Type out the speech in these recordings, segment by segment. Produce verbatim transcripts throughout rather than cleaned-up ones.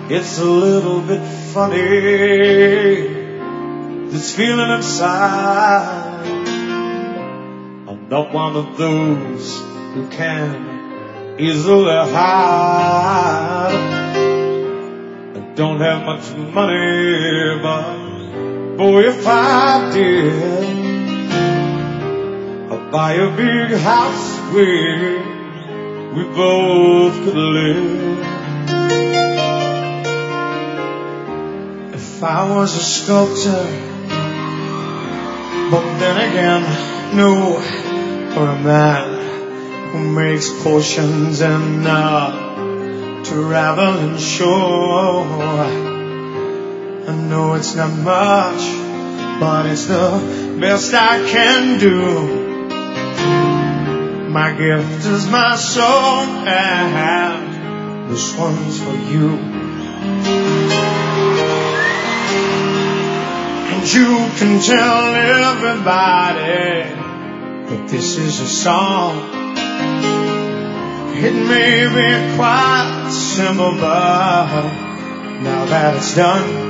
It's a little bit funny, this feeling inside. I'm not one of those who can easily hide. I don't have much money, but boy, if I did, I'd buy a big house where we both could live. If I was a sculptor, but then again, no, or a man who makes potions and uh, traveling shore. I know it's not much, but it's the best I can do. My gift is my soul, and this one's for you. And you can tell everybody that this is a song. It may be quite simple, but now that it's done,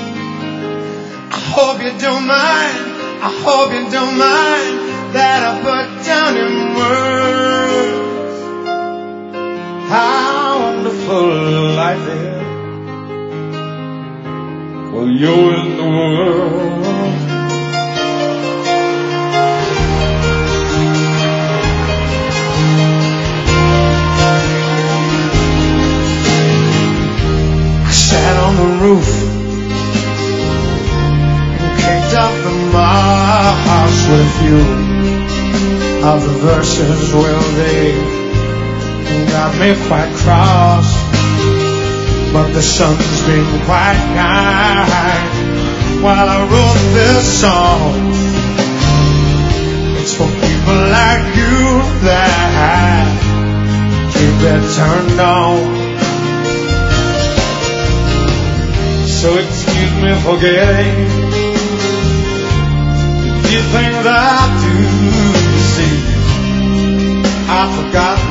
I hope you don't mind, I hope you don't mind that I put down in words how wonderful life is while you're in the world. I sat on the roof and kicked up the moss with you. Of the verses, well, they got me quite cross, but the sun's been quite kind while I wrote this song. It's for people like you that keep it turned on. So excuse me for getting the few things I do. I've forgotten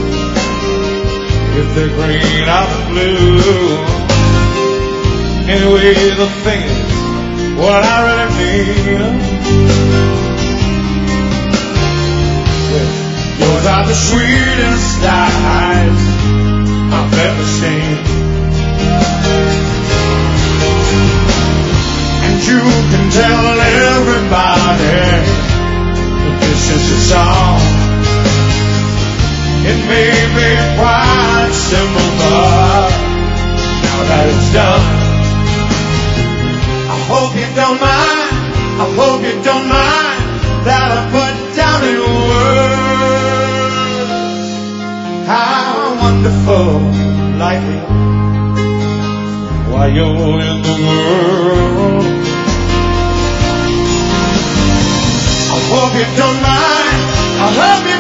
if they're green or the blue. Anyway, the thing is what I really mean. Yours are the sweetest eyes I've ever seen, and you can tell everybody that this is a song. It may be quite simple, but now that it's done, I hope you don't mind, I hope you don't mind that I put down in words how wonderful life is while you're in the world. I hope you don't mind, I hope you